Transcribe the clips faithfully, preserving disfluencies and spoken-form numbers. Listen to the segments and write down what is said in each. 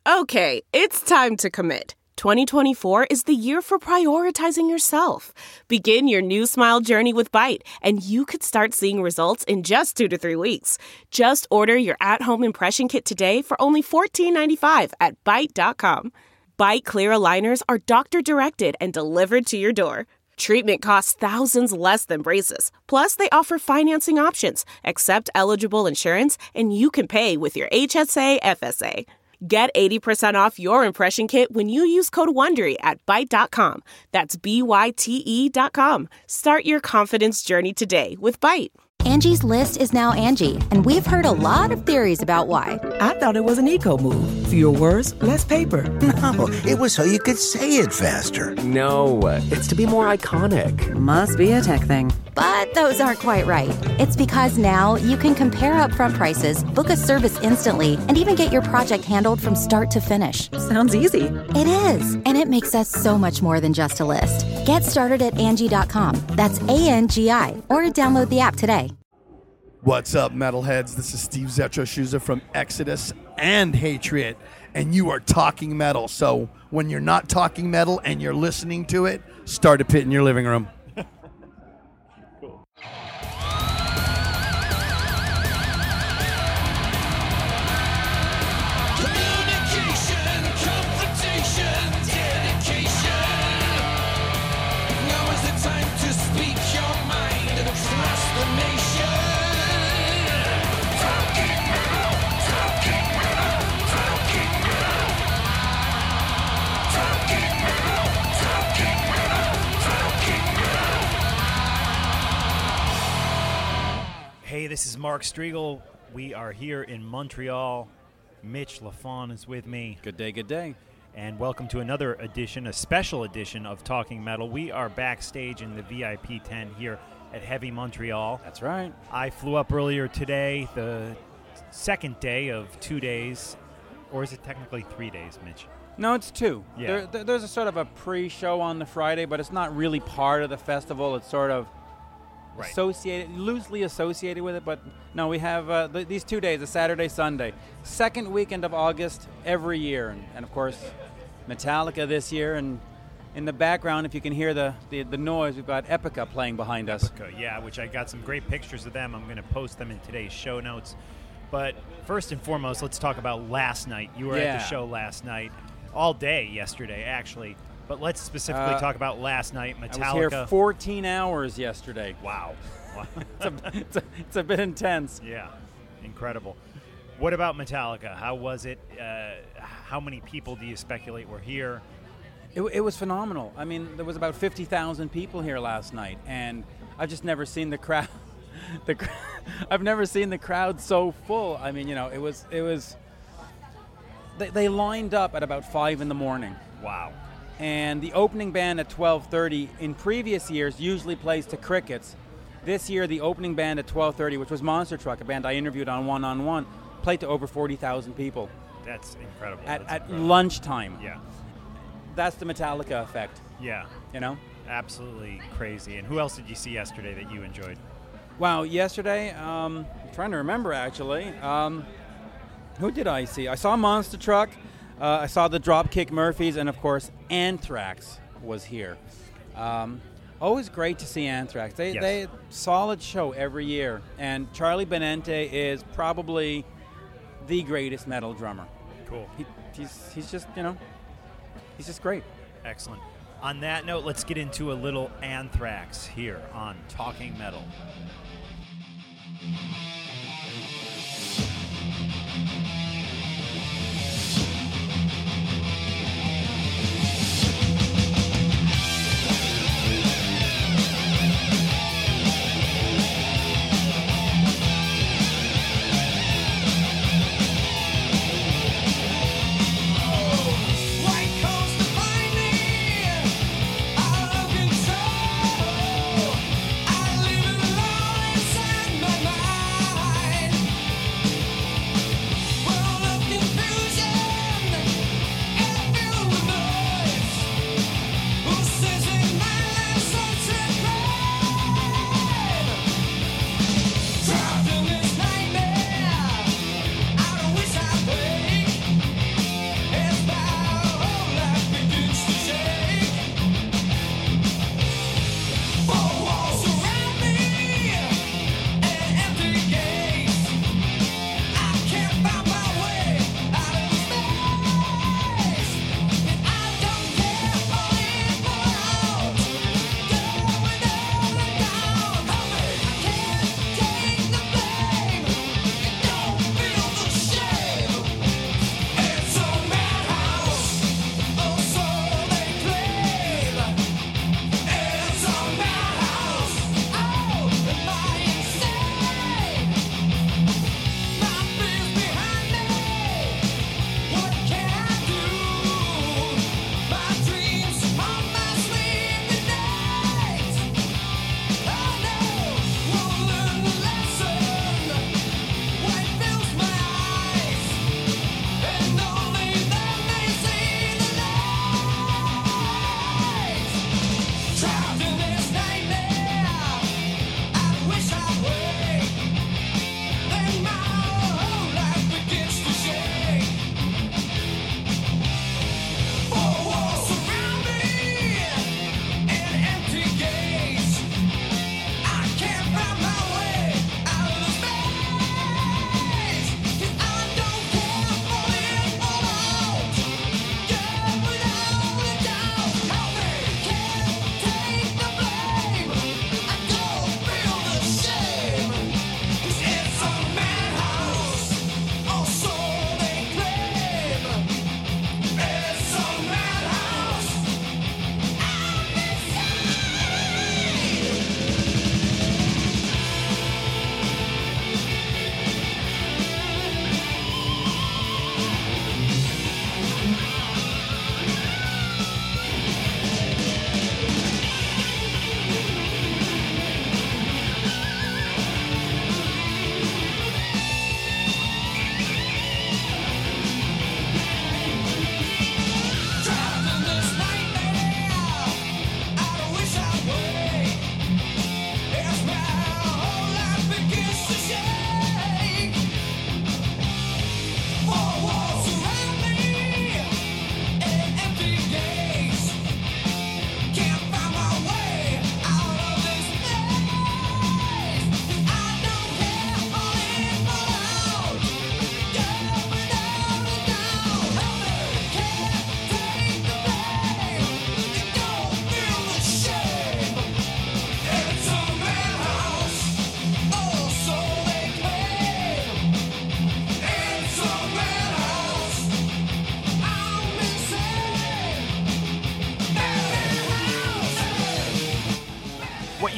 Okay, it's time to commit. twenty twenty-four is the year for prioritizing yourself. Begin your new smile journey with Byte, and you could start seeing results in just two to three weeks. Just order your at-home impression kit today for only fourteen ninety-five at byte dot com. Byte clear aligners are doctor-directed and delivered to your door. Treatment costs thousands less than braces. Plus, they offer financing options, accept eligible insurance, and you can pay with your H S A F S A. Get eighty percent off your impression kit when you use code WONDERY at byte dot com. That's B Y T E dot com. Start your confidence journey today with Byte. Angie's List is now Angie, and we've heard a lot of theories about why. I thought it was an eco move. Fewer words, less paper. No, it was so you could say it faster. No, it's to be more iconic. Must be a tech thing. But those aren't quite right. It's because now you can compare upfront prices, book a service instantly, and even get your project handled from start to finish. Sounds easy. It is, and it makes us so much more than just a list. Get started at Angie dot com. That's A N G I, or download the app today. What's up, metalheads? This is Steve Zetroshuza from Exodus and Hatred, and you are talking metal. So when you're not talking metal and you're listening to it, start a pit in your living room. Hey, this is Mark Striegel. We are here in Montreal. Mitch LaFon is with me. Good day, good day. And welcome to another edition, a special edition of Talking Metal. We are backstage in the V I P tent here at Heavy Montreal. That's right. I flew up earlier today, the second day of two days. Or is it technically three days, Mitch? No, it's two. Yeah. There, there, there's a sort of a pre-show on the Friday, but it's not really part of the festival. It's sort of Right. associated, loosely associated with it, but no, we have uh, th- these two days, a Saturday, Sunday. Second weekend of August every year, and, and of course, Metallica this year, and in the background, if you can hear the, the, the noise, we've got Epica playing behind us. Epica, yeah, which I got some great pictures of them. I'm going to post them in today's show notes. But first and foremost, let's talk about last night. You were Yeah. at the show last night, all day yesterday, actually. But let's specifically Uh, talk about last night, Metallica. I was here fourteen hours yesterday. Wow. wow. it's, a, it's, a, it's a bit intense. Yeah, incredible. What about Metallica? How was it? Uh, how many people do you speculate were here? It, it was phenomenal. I mean, there was about fifty thousand people here last night, and I've just never seen the crowd. the cr- I've never seen the crowd so full. I mean, you know, it was it was. They, they lined up at about five in the morning. Wow. And the opening band at twelve thirty in previous years usually plays to Crickets. This year, the opening band at twelve thirty, which was Monster Truck, a band I interviewed on One on One, played to over forty thousand people. That's incredible. At, That's at incredible. lunchtime. Yeah. That's the Metallica effect. Yeah. You know? Absolutely crazy. And who else did you see yesterday that you enjoyed? Wow, yesterday, um, I'm trying to remember actually. Um, who did I see? I saw Monster Truck. Uh, I saw the Dropkick Murphys, and of course, Anthrax was here. Um, always great to see Anthrax. They, Yes. they solid show every year, and Charlie Benante is probably the greatest metal drummer. Cool. He, he's he's just you know, he's just great. Excellent. On that note, let's get into a little Anthrax here on Talking Metal. I live alone inside my mind.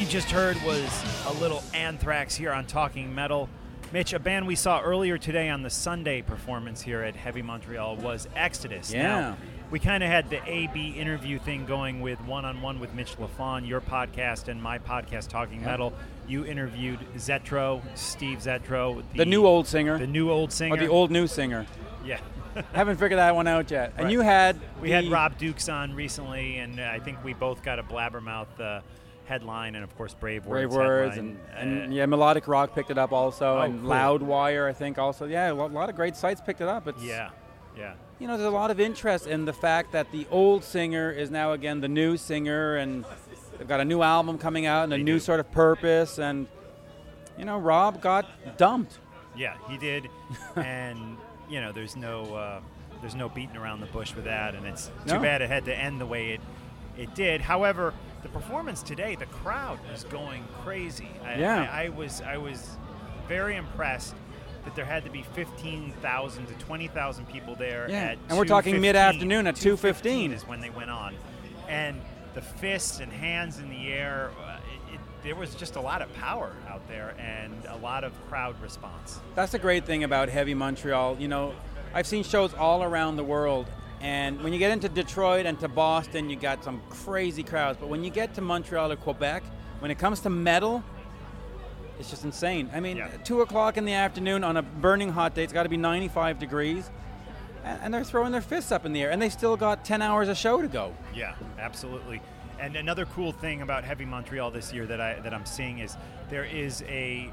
just heard was a little Anthrax here on Talking Metal. Mitch, a band we saw earlier today on the Sunday performance here at Heavy Montreal was Exodus. Yeah. Now, we kind of had the A B interview thing going with one-on-one with Mitch LaFon, your podcast and my podcast, Talking yeah. Metal. You interviewed Zetro, Steve Zetro. The, the new old singer. The new old singer. Or the old new singer. Yeah. Haven't figured that one out yet. And right. you had... We the, had Rob Dukes on recently, and I think we both got a Blabbermouth uh, headline, and of course Brave Words. Brave Words, headline. and, and uh, yeah, Melodic Rock picked it up also, oh, and cool. Loudwire, I think, also. Yeah, a lot of great sites picked it up. It's, yeah, yeah. You know, there's a lot of interest in the fact that the old singer is now again the new singer, and they've got a new album coming out and a they new do. sort of purpose, and, you know, Rob got dumped. Yeah, he did, and, you know, there's no... Uh, There's no beating around the bush with that, and it's too no. bad it had to end the way it it did. However, the performance today, the crowd was going crazy. I, yeah. I, I was I was very impressed that there had to be fifteen thousand to twenty thousand people there. Yeah. At And we're talking two fifteen. mid-afternoon at two fifteen is when they went on, and the fists and hands in the air. Uh, it, it, there was just a lot of power out there and a lot of crowd response. That's the great thing about Heavy Montreal. You know, I've seen shows all around the world, and when you get into Detroit and to Boston, you got some crazy crowds. But when you get to Montreal or Quebec, when it comes to metal, it's just insane. I mean, yeah. two o'clock in the afternoon on a burning hot day, it's got to be ninety-five degrees, and, and they're throwing their fists up in the air, and they still got ten hours of show to go. Yeah, absolutely. And another cool thing about Heavy Montreal this year that I that I'm seeing is there is a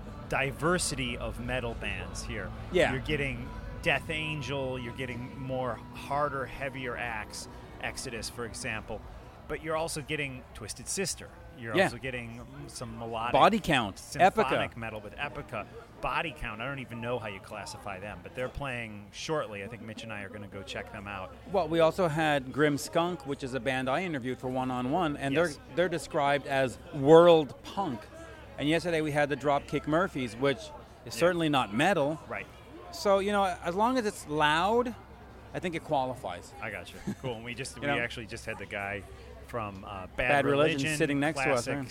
diversity of metal bands here. Yeah. You're getting Death Angel, you're getting more harder, heavier acts, Exodus, for example, but you're also getting Twisted Sister. You're yeah. also getting some melodic Body Count, symphonic Epica. metal with Epica. Body Count, I don't even know how you classify them, but they're playing shortly. I think Mitch and I are going to go check them out. Well, we also had Grim Skunk, which is a band I interviewed for One-on-One, and Yes. they're they're described as world punk. And yesterday we had the Dropkick Murphys, which is Yeah. certainly not metal. Right. So, you know, as long as it's loud, I think it qualifies. I got you. Cool. And we just we You know? actually just had the guy from uh, Bad, Bad Religion Religion sitting next to us, classic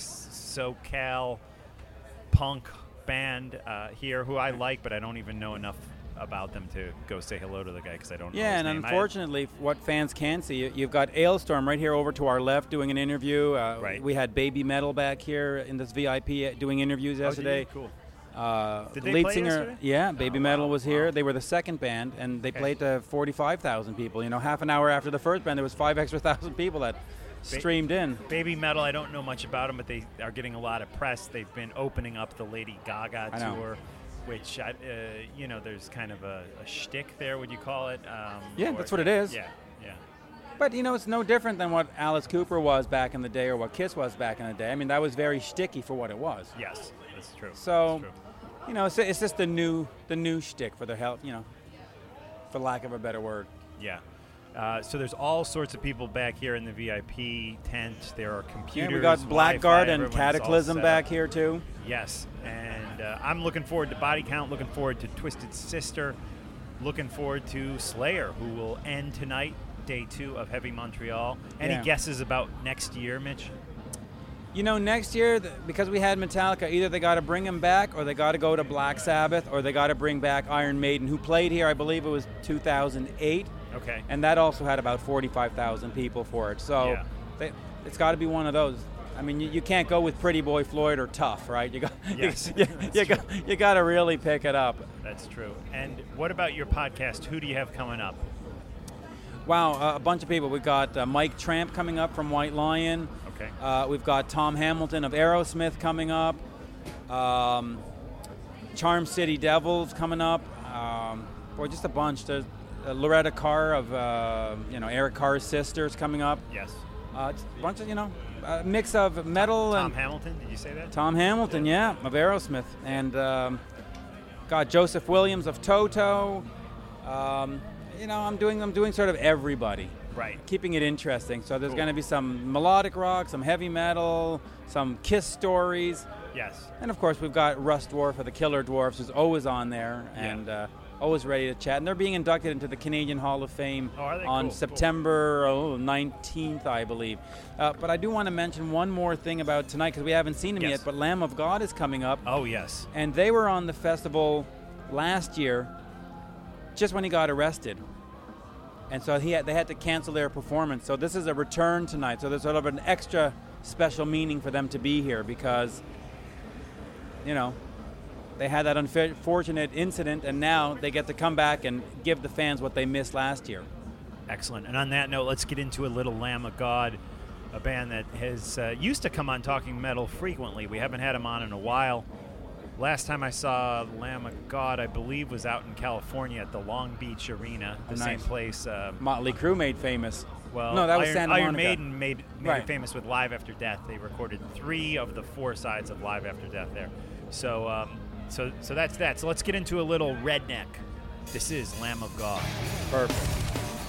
SoCal punk band uh, here, who I like, but I don't even know enough about them to go say hello to the guy because I don't know Yeah, his and name. I- unfortunately, what fans can see, you- you've got Ailstorm right here over to our left doing an interview. Uh, Right. We had Baby Metal back here in this V I P doing interviews Oh, did you? yesterday. Cool. Uh, Did they lead play singer, yesterday? yeah, Baby Oh, Metal wow, was here. wow. They were the second band, and they Okay. played to forty-five thousand people. You know, half an hour after the first band, there was five extra thousand people that streamed in. Baby Metal, I don't know much about them, but they are getting a lot of press. They've been opening up the Lady Gaga I know. tour, which, I, uh, you know, there's kind of a, a shtick there, would you call it? Um, Yeah, or- that's what it is. Yeah, yeah. But, you know, it's no different than what Alice Cooper was back in the day or what Kiss was back in the day. I mean, that was very shticky for what it was. Yes, that's true. So, That's true. you know, it's, it's just the new the new shtick for the help, you know, for lack of a better word. Yeah. Uh, so there's all sorts of people back here in the V I P tent. There are computers. Yeah, we got Wi-Fi, Blackguard and everyone's all Cataclysm set back up. here, too. Yes, and uh, I'm looking forward to Body Count, looking forward to Twisted Sister, looking forward to Slayer, who will end tonight, day two of Heavy Montreal. Any Yeah. guesses about next year, Mitch? You know, next year, th- because we had Metallica, either they got to bring him back or they got to go to Black Sabbath or they got to bring back Iron Maiden, who played here, I believe it was two thousand eight. Okay. And that also had about forty-five thousand people for it. So Yeah. they, it's got to be one of those. I mean, you, you can't go with Pretty Boy Floyd or Tough, right? You got, Yes, you, that's you, got, you got to really pick it up. That's true. And what about your podcast? Who do you have coming up? Wow, uh, a bunch of people. We've got uh, Mike Tramp coming up from White Lion. Okay. Uh, we've got Tom Hamilton of Aerosmith coming up. Um, Charm City Devils coming up. Um, boy, just a bunch. There's uh, Loretta Carr of uh, you know Eric Carr's sisters coming up. Yes. Uh, just a bunch of you know a mix of metal Tom and Hamilton, did you say that? Tom Hamilton, yeah, of Aerosmith, and um, got Joseph Williams of Toto. Um, you know, I'm doing I'm doing sort of everybody. Right. Keeping it interesting. So there's Cool. going to be some melodic rock, some heavy metal, some Kiss stories, Yes. and of course we've got Russ Dwarf of the Killer Dwarfs, who's always on there, Yeah. and uh, always ready to chat. And they're being inducted into the Canadian Hall of Fame Oh, are they? on Cool, September oh, nineteenth, I believe. Uh, but I do want to mention one more thing about tonight, because we haven't seen them Yes. yet, but Lamb of God is coming up. Oh, yes. And they were on the festival last year, just when he got arrested. And so he had, they had to cancel their performance. So this is a return tonight. So there's sort of an extra special meaning for them to be here, because, you know, they had that unfortunate incident, and now they get to come back and give the fans what they missed last year. Excellent. And on that note, let's get into a little Lamb of God, a band that has uh, used to come on Talking Metal frequently. We haven't had them on in a while. Last time I saw Lamb of God, I believe, was out in California at the Long Beach Arena, the Oh, same nice. place. Uh, Motley Crue made famous. well, no, that was Iron, Santa Iron Monica. Maiden made, made Right. it famous with Live After Death. They recorded three of the four sides of Live After Death there. So, um, so, so that's that. So let's get into a little Redneck. This is Lamb of God. Perfect.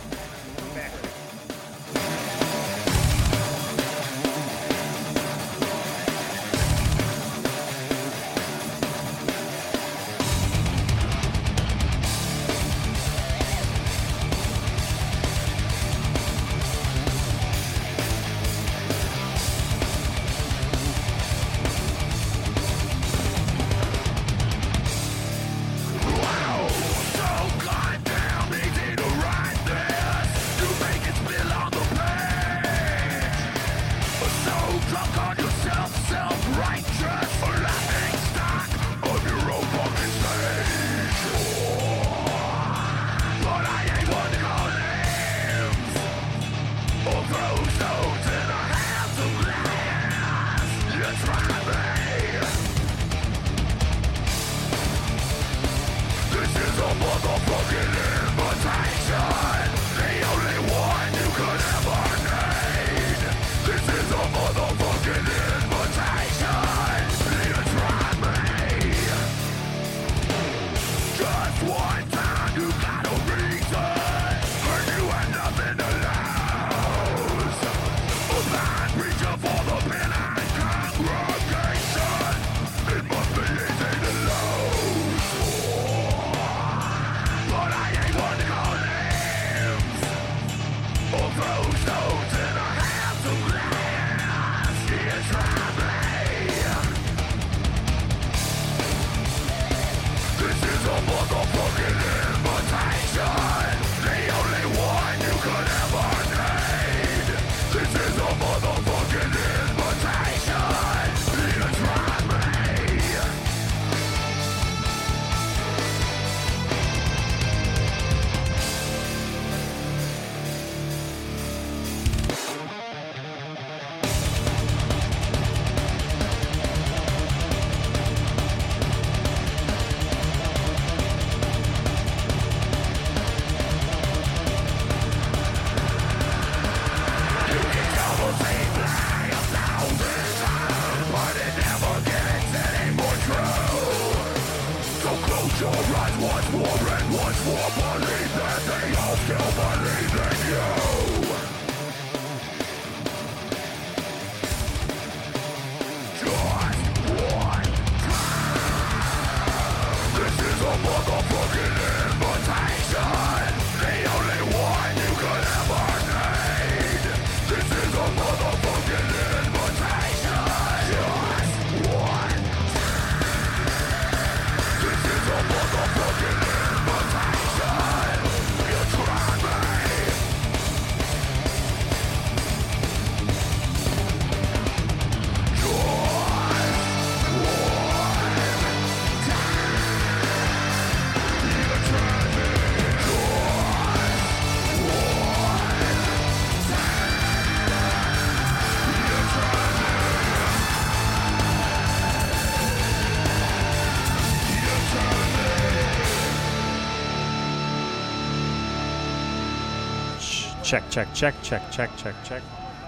Check, check, check, check, check, check, check.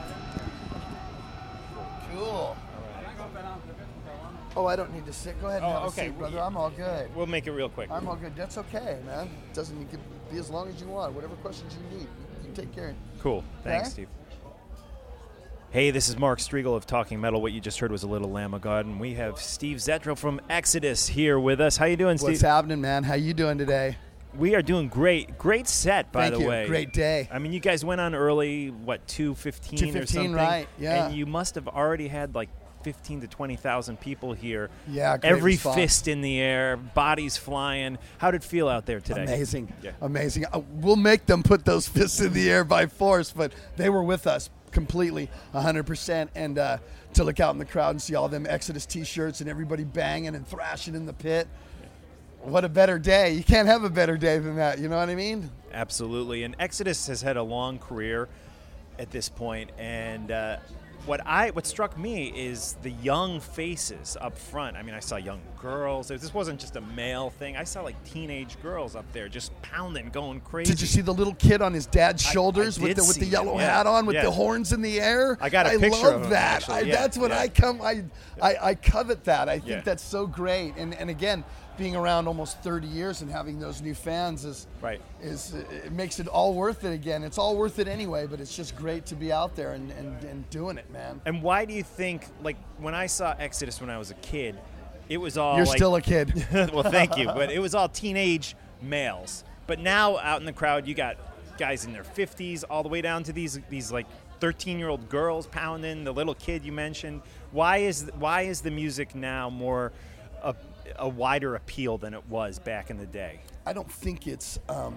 Cool. Oh, I don't need to sit. Go ahead and Oh, have okay. a seat, brother. I'm all good. We'll make it real quick. I'm all good. That's okay, man. Doesn't you can be as long as you want. Whatever questions you need, you take care. Cool. Thanks, Okay. Steve. Hey, this is Mark Striegel of Talking Metal. What you just heard was a little Lamb of God, and we have Steve Zetro from Exodus here with us. How you doing, Steve? What's happening, man? How you doing today? We are doing great. Great set, by Thank the you. way. Great day. I mean, you guys went on early, what, two fifteen or two fifteen, something? right, yeah. And you must have already had like fifteen to twenty thousand people here. Yeah, great Every response. fist in the air, bodies flying. How did it feel out there today? Amazing. Yeah. Amazing. Uh, we'll make them put those fists in the air by force, but they were with us completely, one hundred percent. And uh, to look out in the crowd and see all them Exodus T-shirts and everybody banging and thrashing in the pit. What a better day. You can't have a better day than that. You know what I mean? Absolutely. And Exodus has had a long career at this point, and uh, what I what struck me is the young faces up front. I mean, I saw young girls. This wasn't just a male thing. I saw like teenage girls up there just pounding, going crazy. Did you see the little kid on his dad's I- shoulders I with did the with the see yellow him, yeah. hat on with Yeah. the horns in the air? I got a I picture love of him, that. actually. I, Yeah, that's what yeah. I come. I, I I covet that. I think Yeah. that's so great. And and again, being around almost thirty years and having those new fans is Right. is it makes it all worth it again. It's all worth it anyway, but it's just great to be out there and, and, and doing it, man. And why do you think, like, when I saw Exodus when I was a kid, it was all You're like, still a kid. well, thank you, but it was all teenage males. But now out in the crowd, you got guys in their fifties, all the way down to these these like thirteen-year-old girls pounding. The little kid you mentioned. Why is why is the music now more a, a wider appeal than it was back in the day? I don't think it's. Um,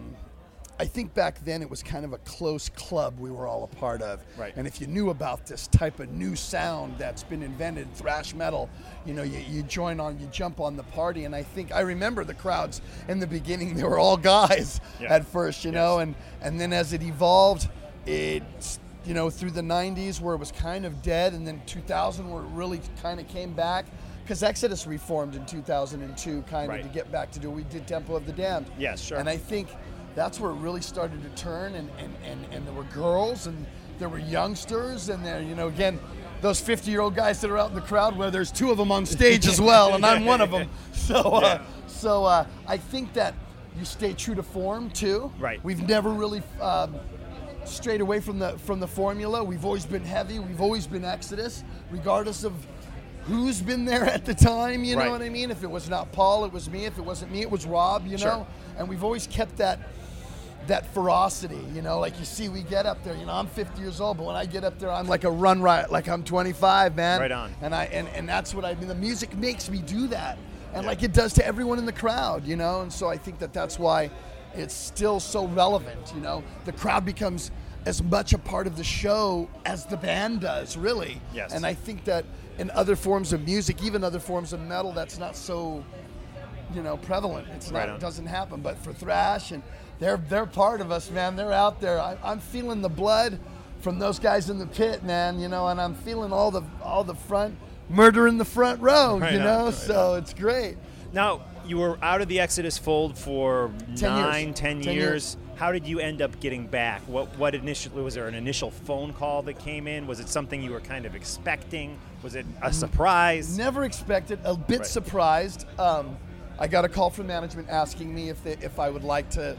I think back then it was kind of a close club we were all a part of. Right. And if you knew about this type of new sound that's been invented, thrash metal, you know, you, you join on, you jump on the party. And I think I remember the crowds in the beginning; they were all guys Yeah. at first, you Yes. know, and and then as it evolved, it's you know through the nineties where it was kind of dead, and then two thousand where it really kind of came back. Because Exodus reformed in two thousand two, kind of Right. to get back to do. We did Temple of the Damned. Yes, sure. And I think that's where it really started to turn, and, and, and, and there were girls, and there were youngsters, and there, you know, again, those fifty-year-old guys that are out in the crowd, where there's two of them on stage as well, and I'm one of them. So, uh, Yeah. so uh, I think that you stay true to form too. Right. We've never really um, strayed away from the from the formula. We've always been heavy. We've always been Exodus, regardless of who's been there at the time, you know Right. what I mean? If it was not Paul, it was me. If it wasn't me, it was Rob, you Sure. know? And we've always kept that that ferocity, you know? Like you see, we get up there, you know, I'm fifty years old, but when I get up there, I'm like a run riot, like I'm twenty-five, man. Right on. And I and, and that's what I mean. The music makes me do that. And like it does to everyone in the crowd, you know? And so I think that that's why it's still so relevant, you know? The crowd becomes as much a part of the show as the band does, really. Yes. And I think that in other forms of music, even other forms of metal, that's not so, you know, prevalent. It's Right not, on. it doesn't happen. But for thrash, and they're they're part of us, man. They're out there. I, I'm feeling the blood from those guys in the pit, man. You know, and I'm feeling all the all the front murder in the front row. Right you on, know, right so it's great. Now, you were out of the Exodus fold for Ten years. nine, ten, Ten years. years. How did you end up getting back? What what initially was there an initial phone call that came in? Was it something you were kind of expecting? Was it a surprise? Never expected. A bit Right. surprised. Um, I got a call from management asking me if they, if I would like to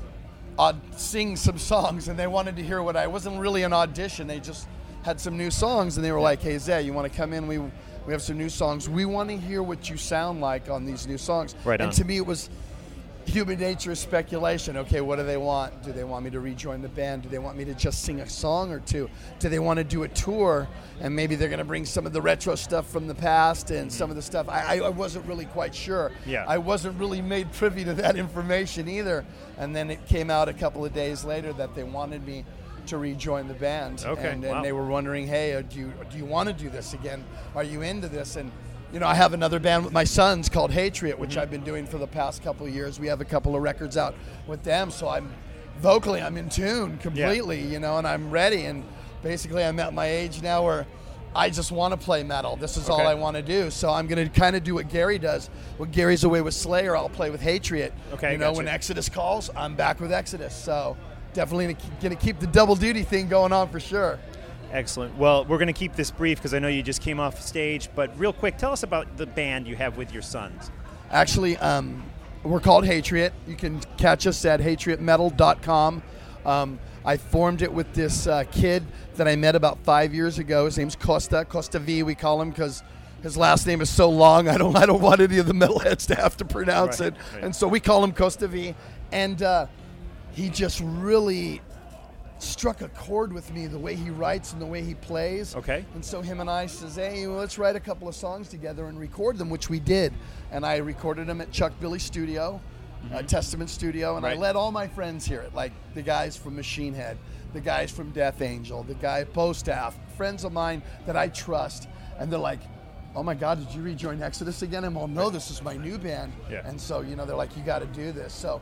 aud- sing some songs, and they wanted to hear what I. It wasn't really an audition. They just had some new songs, and they were like, "Hey, Zay, you want to come in? We we have some new songs. We want to hear what you sound like on these new songs." Right and on. to me, it was human nature is speculation. Okay, what do they want? Do they want me to rejoin the band? Do they want me to just sing a song or two? Do they want to do a tour? And maybe they're going to bring some of the retro stuff from the past and some of the stuff. I, I wasn't really quite sure. Yeah. I wasn't really made privy to that information either. And then it came out a couple of days later that they wanted me to rejoin the band. Okay, And, and wow. they were wondering, hey, uh, do you, do you want to do this again? Are you into this? And you know, I have another band with my sons called Hatriot, which Mm-hmm. I've been doing for the past couple of years. We have a couple of records out with them, so I'm vocally I'm in tune completely, you know, and I'm ready. And basically, I'm at my age now where I just want to play metal. This is all Okay. I want to do. So I'm going to kind of do what Gary does. When Gary's away with Slayer, I'll play with Hatriot. Okay, you know, gotcha. when Exodus calls, I'm back with Exodus. So definitely going to keep the double duty thing going on for sure. Excellent. Well, we're going to keep this brief because I know you just came off stage. But real quick, tell us about the band you have with your sons. Actually, um, we're called Hatriot. You can catch us at hatriot metal dot com. Um, I formed it with this uh, kid that I met about five years ago. His name's Costa, Costa V, we call him, because his last name is so long. I don't, I don't want any of the metalheads to have to pronounce Right, it, right. and so we call him Costa V. And uh, he just really struck a chord with me, the way he writes and the way he plays. Okay. And so him and I says, hey, well, let's write a couple of songs together and record them, which we did. And I recorded them at Chuck Billy's studio, mm-hmm. uh, Testament Studio, and right. I let all my friends hear it, like the guys from Machine Head, the guys from Death Angel, the guy at Postaff, friends of mine that I trust. And they're like, oh my God, did you rejoin Exodus again? I'm all, no, this is my new band. Yeah. And so, you know, they're like, you got to do this. So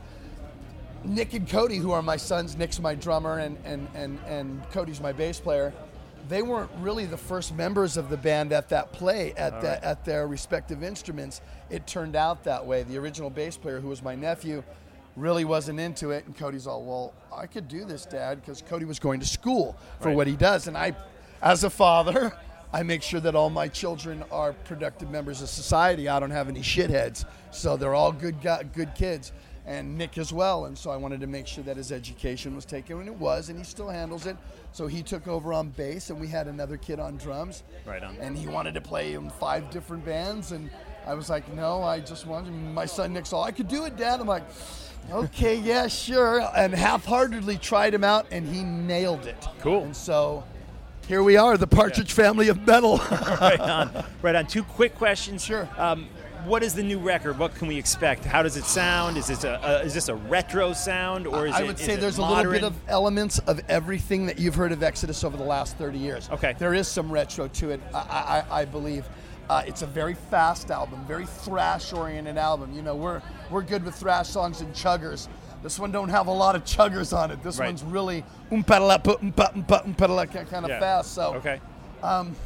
Nick and Cody, who are my sons, Nick's my drummer and, and, and, and Cody's my bass player, they weren't really the first members of the band at that play, at the, right. at their respective instruments. It turned out that way. The original bass player, who was my nephew, really wasn't into it, and Cody's all, well, I could do this, Dad, because Cody was going to school for right. what he does. And I, as a father, I make sure that all my children are productive members of society. I don't have any shitheads, so they're all good good kids. And Nick as well, and so I wanted to make sure that his education was taken, and it was, and he still handles it. So he took over on bass, and we had another kid on drums. Right on. And he wanted to play in five different bands, and I was like, no, I just wanted, my son Nick's all, I could do it, Dad. I'm like, okay, yeah, sure. And half-heartedly tried him out, and he nailed it. Cool. And so here we are, the Partridge yeah. Family of metal. Right on. Right on. Two quick questions. Sure. Um, what is the new record? What can we expect? How does it sound? Is this a, a is this a retro sound, or is I it? would is say it there's modern? a little bit of elements of everything that you've heard of Exodus over the last thirty years. Okay. There is some retro to it, I, I, I believe. Uh, it's a very fast album, very thrash-oriented album. You know, we're we're good with thrash songs and chuggers. This one don't have a lot of chuggers on it. This right. one's really um-pa-da-la, um-pa, um-pa, um-pa-da-la, kind of yeah. fast. So, okay. um,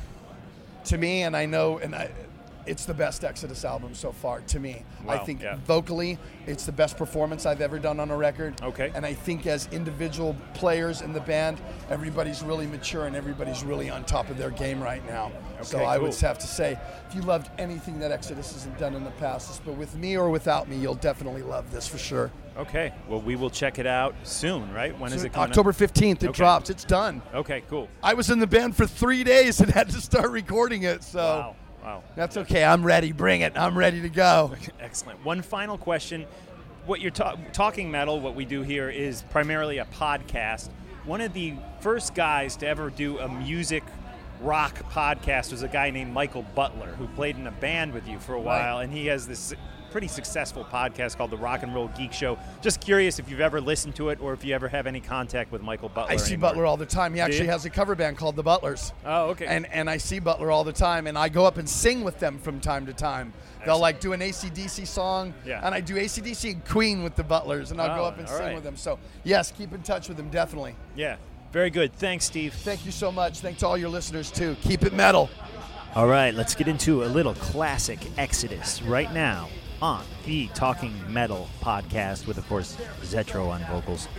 to me, and I know, and I. It's the best Exodus album so far, to me. Wow, I think yeah. vocally, it's the best performance I've ever done on a record. Okay. And I think as individual players in the band, everybody's really mature and everybody's really on top of their game right now. Okay, so I cool. would have to say, if you loved anything that Exodus hasn't done in the past, but with me or without me, you'll definitely love this for sure. Okay. Well, we will check it out soon, right? When is So it coming October up? fifteenth, it Okay. drops. It's done. Okay, cool. I was in the band for three days and had to start recording it, so... Wow. Wow. That's okay. I'm ready. Bring it. I'm ready to go. Excellent. One final question. What you're ta- talking metal, what we do here is primarily a podcast. One of the first guys to ever do a music rock podcast was a guy named Michael Butler, who played in a band with you for a while, Right. and he has this pretty successful podcast called the Rock and Roll Geek Show. Just curious if you've ever listened to it or if you ever have any contact with Michael Butler I see anymore. Butler all the time. He actually you? has a cover band called the Butlers. Oh, okay. And and I see Butler all the time, and I go up and sing with them from time to time. They'll Excellent. like do an A C D C song, Yeah. and I do A C D C and Queen with the Butlers, and I'll go Oh, up and all sing right. with them. So yes, keep in touch with them, definitely. Yeah. Very good. Thanks, Steve. Thank you so much. Thanks to all your listeners, too. Keep it metal. All right, let's get into a little classic Exodus right now on the Talking Metal podcast with, of course, Zetro on vocals.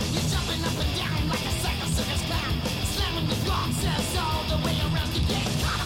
All the way around the gate.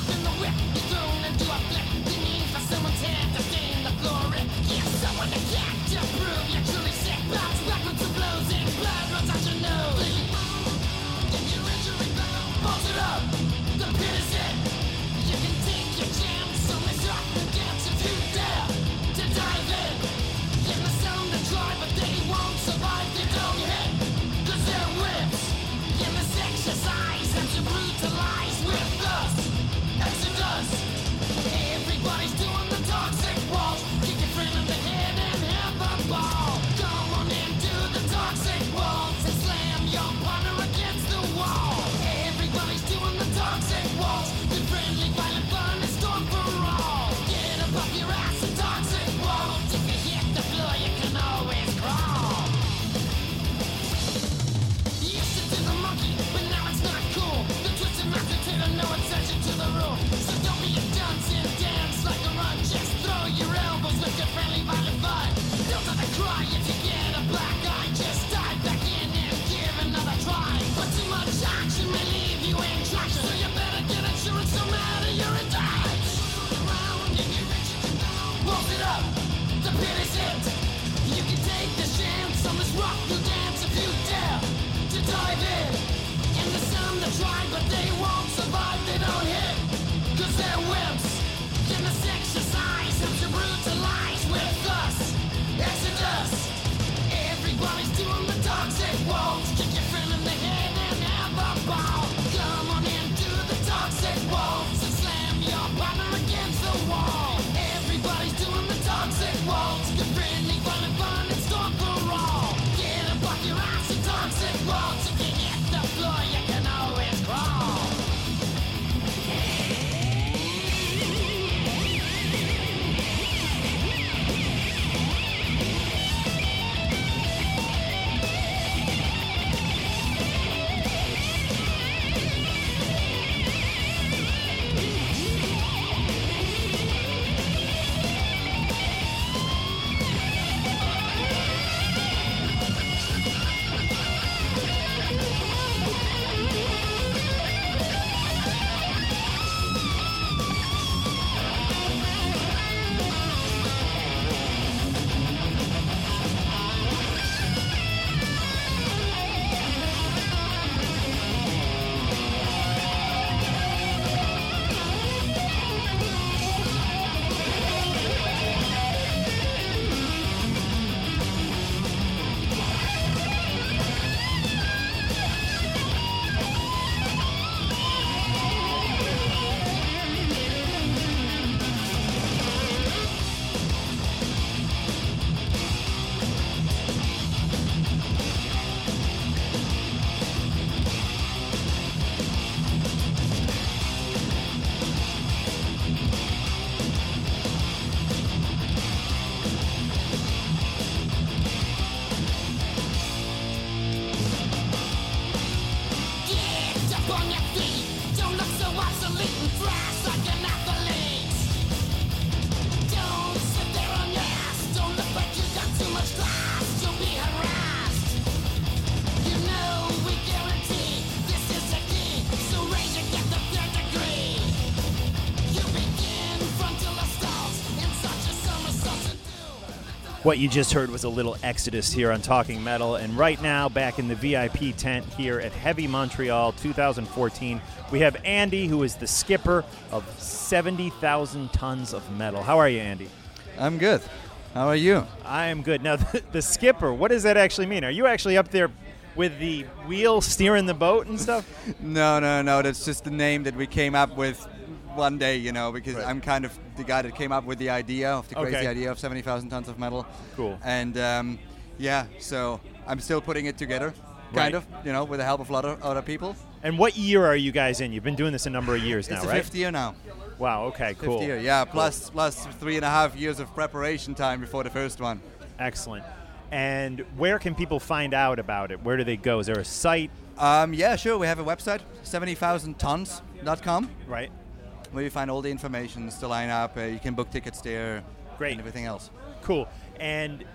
What you just heard was a little Exodus here on Talking Metal, and right now, back in the V I P tent here at Heavy Montreal two thousand fourteen, we have Andy, who is the skipper of seventy thousand tons of metal. How are you, Andy? I'm good. How are you? I am good. Now, the, the skipper, what does that actually mean? Are you actually up there with the wheel steering the boat and stuff? No, no, no. That's just the name that we came up with one day, you know, because right. I'm kind of the guy that came up with the idea of the crazy okay. idea of seventy thousand tons of metal. Cool. And um, yeah, so I'm still putting it together, kind right. of, you know, with the help of a lot of other people. And what year are you guys in? You've been doing this a number of years it's now, the right? Fifth year now. Wow. Okay. Cool. Fifth year, yeah. Cool. Plus, plus three and a half years of preparation time before the first one. Excellent. And where can people find out about it? Where do they go? Is there a site? Um, yeah, sure. We have a website, seventy thousand tons dot com. Right. Where you find all the information, the lineup. Uh, you can book tickets there. Great. And everything else. Cool. And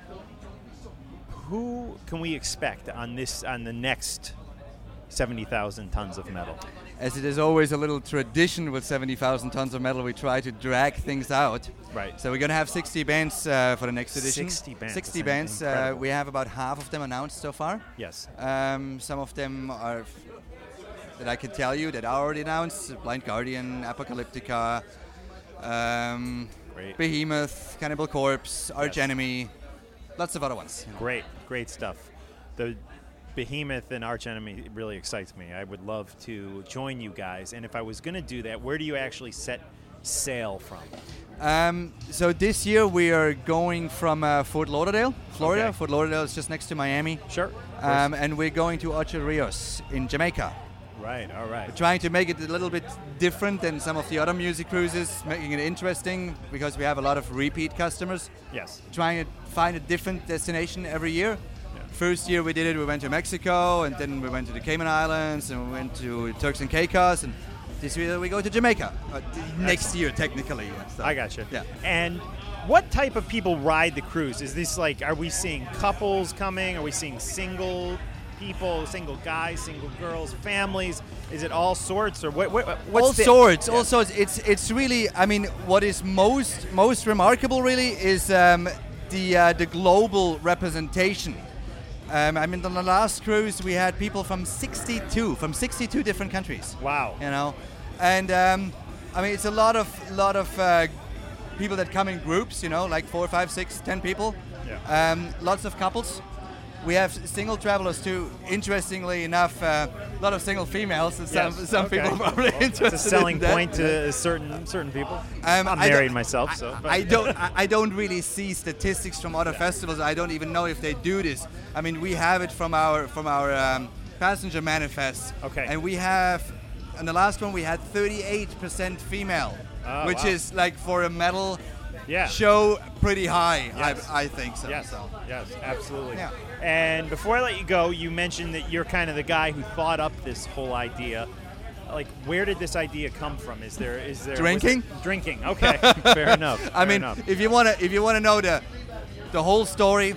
who can we expect on this on the next seventy thousand tons of metal? As it is always a little tradition with seventy thousand tons of metal, we try to drag things out. Right. So we're going to have sixty bands uh, for the next edition. sixty bands. sixty bands. Uh, we have about half of them announced so far. Yes. Um, some of them are f- that I can tell you that are already announced. Blind Guardian, Apocalyptica, um, Behemoth, Cannibal Corpse, Arch yes. Enemy, lots of other ones. You know. Great, great stuff. The Behemoth and Arch Enemy really excites me. I would love to join you guys. And if I was going to do that, where do you actually set sail from? Um, so this year we are going from uh, Fort Lauderdale, Florida. Okay. Fort Lauderdale is just next to Miami. Sure. Um, and we're going to Ocho Rios in Jamaica. Right, all right. We're trying to make it a little bit different than some of the other music cruises, making it interesting because we have a lot of repeat customers. Yes. Trying to find a different destination every year. Yeah. First year we did it, we went to Mexico, and then we went to the Cayman Islands, and we went to Turks and Caicos, and this year we go to Jamaica. Uh, next year, technically. So, I got you. Yeah. And what type of people ride the cruise? Is this like, are we seeing couples coming? Are we seeing single people, single guys, single girls, families? Is it all sorts, or what? what what's all the, sorts, yeah. all sorts. It's it's really. I mean, what is most most remarkable really is um, the uh, the global representation. Um, I mean, on the last cruise we had people from sixty-two from sixty-two different countries. Wow. You know, and um, I mean it's a lot of lot of uh, people that come in groups. You know, like four, five, six, ten people. Yeah. Um, lots of couples. We have single travelers too. Interestingly enough, uh, a lot of single females. And some Yes, some okay. people are probably Well, interested. It's a selling in that. point to certain certain people. Um, I'm I married don't- myself, I, so. I don't. I, I don't really see statistics from other festivals. I don't even know if they do this. I mean, we have it from our from our um, passenger manifests. Okay. And we have, in the last one, we had thirty-eight percent female, Oh, which wow. is like for a metal Yeah. show pretty high. Yes. I, I think so. Yes, so. yes, absolutely. Yeah. And before I let you go, you mentioned that you're kind of the guy who thought up this whole idea. Like, where did this idea come from? Is there is there was Drinking? it- drinking. Okay, fair enough. I fair mean, enough. if you wanna if you wanna know the the whole story,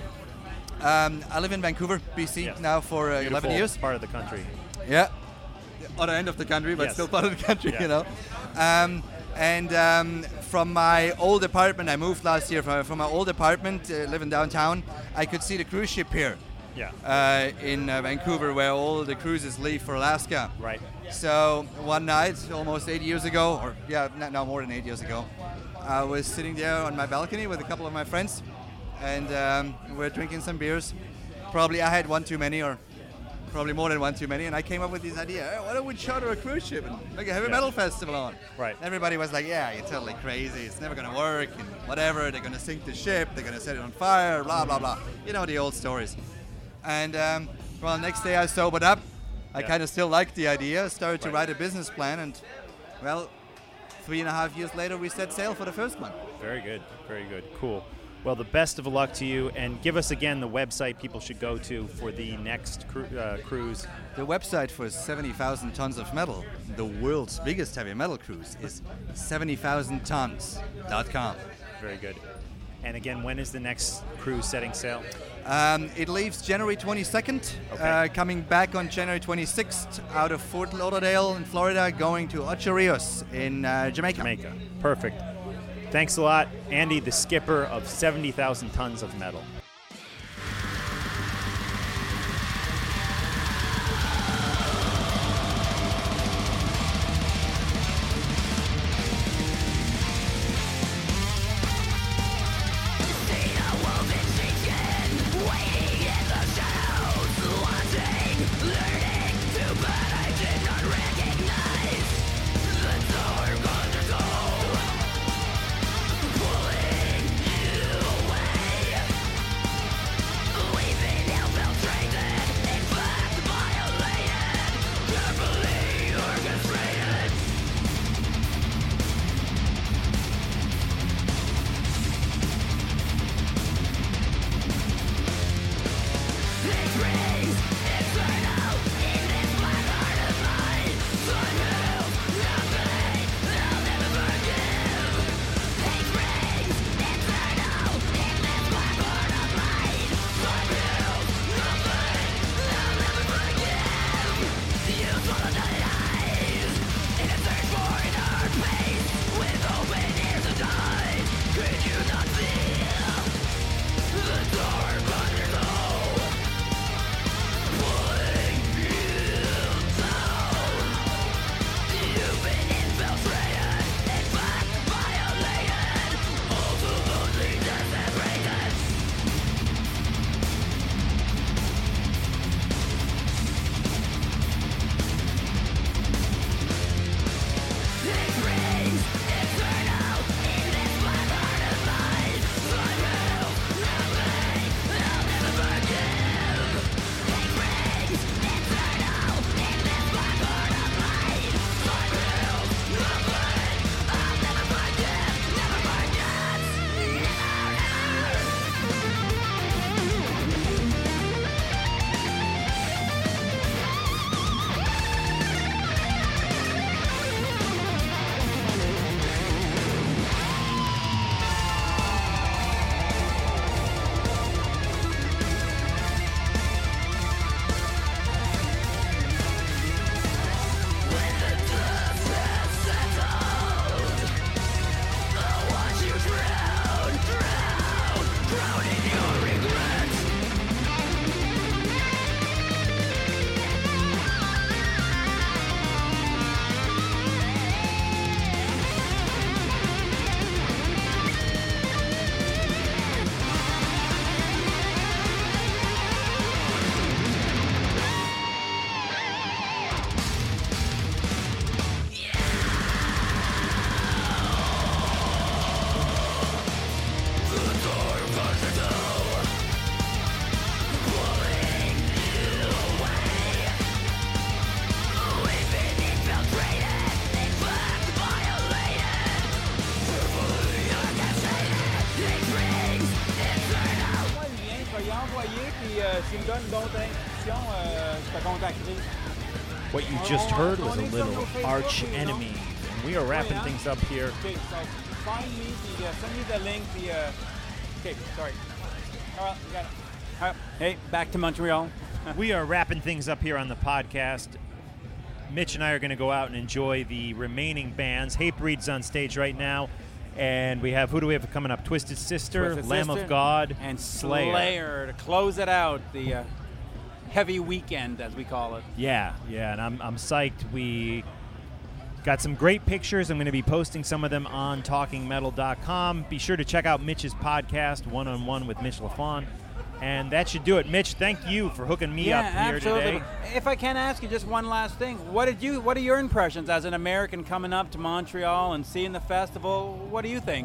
um, I live in Vancouver, B C Yes. now for uh, eleven Beautiful years. part of the country. Yeah, other end of the country, but Yes. still part of the country, Yeah. you know. Um, and um, from my old apartment, I moved last year. From, from my old apartment, uh, living downtown, I could see the cruise ship pier Yeah. uh, in uh, Vancouver, where all the cruises leave for Alaska. Right. So one night, almost eight years ago, or yeah, no, no more than eight years ago, I was sitting there on my balcony with a couple of my friends, and um, we we're drinking some beers. Probably I had one too many, or probably more than one too many, and I came up with this idea: hey, why don't we charter a cruise ship and make a heavy Yeah. metal festival on? Right. Everybody was like, "Yeah, you're totally crazy. It's never gonna work. And whatever. They're gonna sink the ship. They're gonna set it on fire. Blah blah blah. You know the old stories." And um, well, next day I sobered up. I Yeah. kind of still liked the idea. Started to Right. write a business plan, and well, three and a half years later, we set sail for the first one. Very good. Very good. Cool. Well, the best of luck to you, and give us again the website people should go to for the next cru- uh, cruise. The website for seventy thousand tons of metal, the world's biggest heavy metal cruise, is seventy thousand tons dot com. Very good. And again, when is the next cruise setting sail? Um, it leaves January twenty-second, Okay. uh, coming back on January twenty-sixth out of Fort Lauderdale in Florida, going to Ocho Rios in uh, Jamaica. Jamaica. Perfect. Thanks a lot, Andy, the skipper of seventy thousand tons of metal. tu me donnes d'autres instructions, euh, je te contacterai. What you just heard was a little arch enemy. And we are wrapping things up here. Okay, so find me, the, uh, send me the link. The uh, okay, sorry. All right, we got it. All right. Hey, back to Montreal. We are wrapping things up here on the podcast. Mitch and I are going to go out and enjoy the remaining bands. Hatebreed's on stage right now. And we have, who do we have coming up? Twisted Sister, Twisted Lamb Sister, of God, and Slayer. Slayer to close it out. The uh, heavy weekend, as we call it. Yeah, yeah, and I'm, I'm psyched. We got some great pictures. I'm going to be posting some of them on talking metal dot com. Be sure to check out Mitch's podcast, One on One with Mitch LaFon. And that should do it. Mitch, thank you for hooking me yeah, up here absolutely. today. If I can ask you just one last thing, what did you? What are your impressions as an American coming up to Montreal and seeing the festival? What do you think?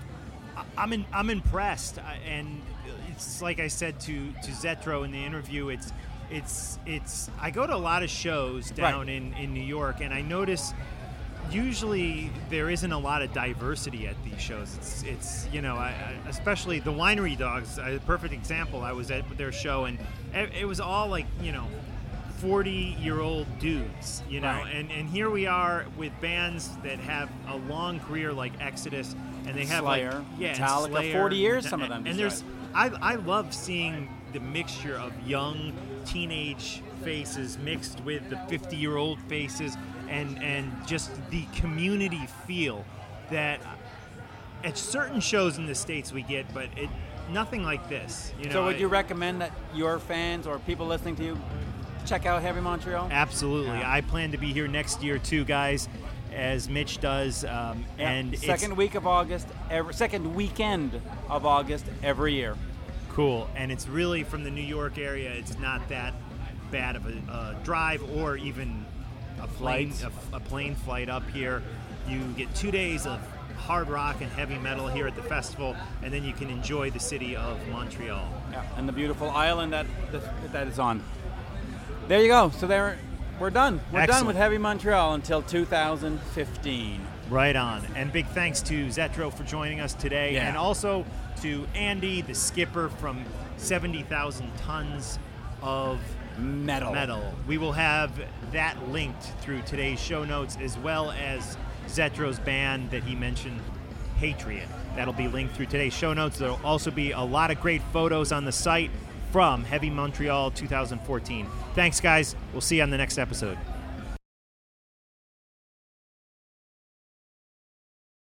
I'm in, I'm impressed, I- and it's like I said to to Zetro in the interview. It's it's it's. I go to a lot of shows down Right. in, in New York, and I notice usually there isn't a lot of diversity at these shows. It's it's you know, I, I, especially the Winery Dogs, a perfect example. I was at their show, and it, it was all like you know, forty-year-old dudes, you know, Right. and and here we are with bands that have a long career like Exodus, and they have Slayer, like yeah, and Metallica, Slayer, forty years, and, some of them and there's decide. I I love seeing the mixture of young teenage faces mixed with the fifty-year-old faces, and and just the community feel that at certain shows in the States we get, but it nothing like this. You know, so would I- you recommend that your fans or people listening to you check out Heavy Montreal? Absolutely. Yeah. I plan to be here next year too, guys, as Mitch does. Um, Yeah. and second it's week of August, every, second weekend of August every year. cool. And it's really from the New York area. It's not that bad of a uh, drive or even a plane, Flights. a, a plane flight up here. You get two days of hard rock and heavy metal here at the festival, and then you can enjoy the city of Montreal. Yeah, and the beautiful island that that, that is on. There you go. So there, we're done. We're done Excellent. with Heavy Montreal until two thousand fifteen. Right on. And big thanks to Zetro for joining us today. Yeah. And also to Andy, the skipper from seventy thousand tons of Metal. metal. We will have that linked through today's show notes, as well as Zetro's band that he mentioned, Hatred. That'll be linked through today's show notes. There'll also be a lot of great photos on the site from Heavy Montreal two thousand fourteen. Thanks, guys. We'll see you on the next episode.